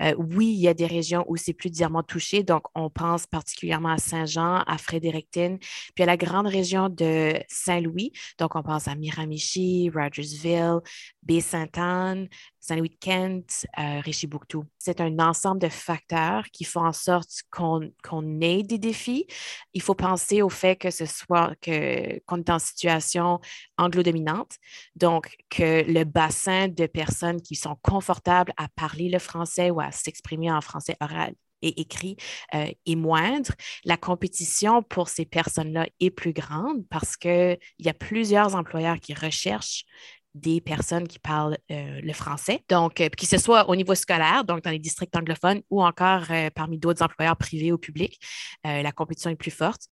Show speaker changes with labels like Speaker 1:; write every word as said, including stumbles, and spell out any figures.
Speaker 1: Euh, oui, il y a des régions où c'est plus durement touché, donc on pense particulièrement à Saint-Jean, à Fredericton, puis à la grande région de Saint-Louis, donc on pense à Miramichi, Rogersville, Baie-Sainte-Anne, Saint-Louis-de-Kent, euh, Richibouctou. C'est un ensemble de facteurs qui font en sorte qu'on qu'on ait des défis. Il faut penser au fait que ce soit que qu'on est en situation anglo-dominante, donc que le bassin de personnes qui sont confortables à parler le français ou à s'exprimer en français oral et écrit euh, est moindre. La compétition pour ces personnes-là est plus grande parce qu'il y a plusieurs employeurs qui recherchent des personnes qui parlent euh, le français. Donc, euh, que ce soit au niveau scolaire, donc dans les districts anglophones, ou encore euh, parmi d'autres employeurs privés ou publics, euh, la compétition est plus forte.